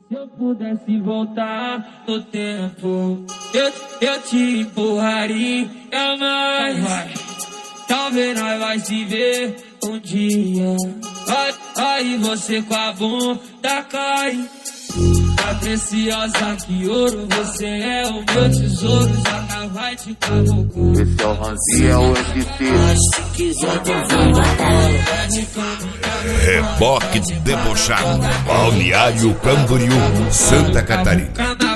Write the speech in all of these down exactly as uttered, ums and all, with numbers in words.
Se eu pudesse voltar no tempo, eu, eu te empurraria mais. Talvez nós vai se ver um dia. Aí, aí você com a bunda cai. Tá preciosa que ouro, você é o meu tesouro. Já vai te cavocando. Esse é o Ranzi, é o F C. Se quiser tu vai matar. Reboque debochado, Balneário Camboriú, Santa Catarina.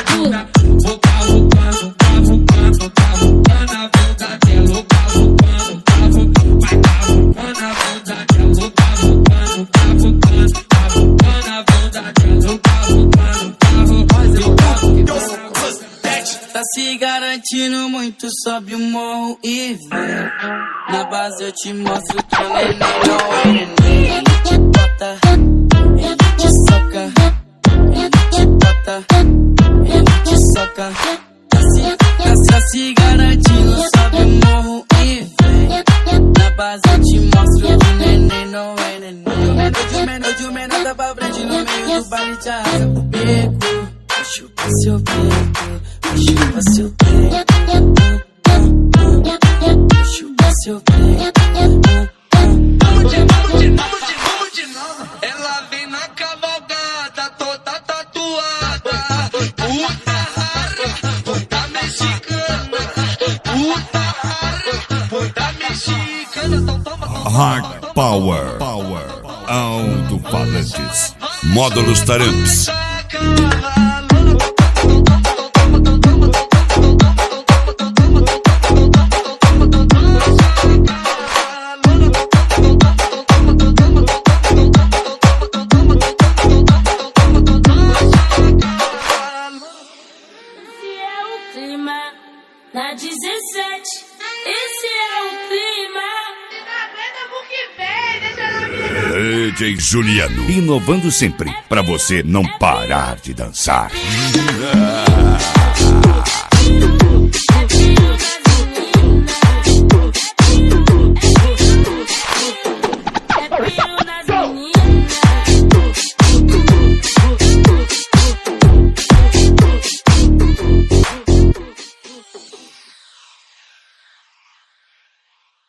Tá se garantindo muito, sobe o morro e vem. Na base eu te mostro que o neném não é neném. Ele te bota, ele te soca. Ele te bota, ele te soca. Tá se, tá, tá se garantindo, sobe o morro e vem. Na base eu te mostro que o neném não é neném. Hoje o menor, hoje o menor tá pra frente no meio do baile, te arrasa pro beco. Chupa seu peito, chupa seu peito, chupa seu peito. Vamos de novo, de novo, de novo, de novo. Ela vem na cavalgada, toda tatuada. Puta rara, puta mexicana. Puta rara, puta mexicana. Então toma, toma. Hard Power, Power, alto-falantes, módulos Taramps. Na dezessete, esse é o clima. D J Juliano, inovando sempre, pra você não parar de dançar.